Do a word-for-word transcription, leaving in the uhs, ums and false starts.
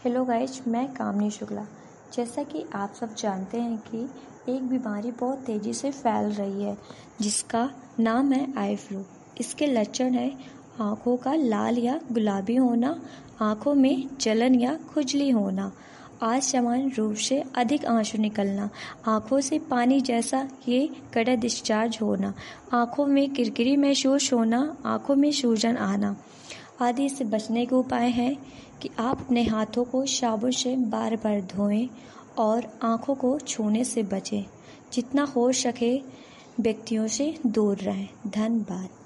Hello guys, मैं कामनी शुक्ला। जैसा कि आप सब जानते हैं कि एक बीमारी बहुत तेज़ी से फैल रही है जिसका नाम है आई फ्लू। इसके लक्षण है आँखों का लाल या गुलाबी होना, आँखों में जलन या खुजली होना, असामान्य रूप से अधिक आंसू निकलना, आँखों से पानी जैसा ये कड़ा डिस्चार्ज होना, आँखों में किरकिरी महसूस होना, आँखों में सूजन आना आदि। से बचने के उपाय हैं कि आप अपने हाथों को साबुन से बार बार धोएं और आँखों को छूने से बचें। जितना हो सके व्यक्तियों से दूर रहें। धन्यवाद।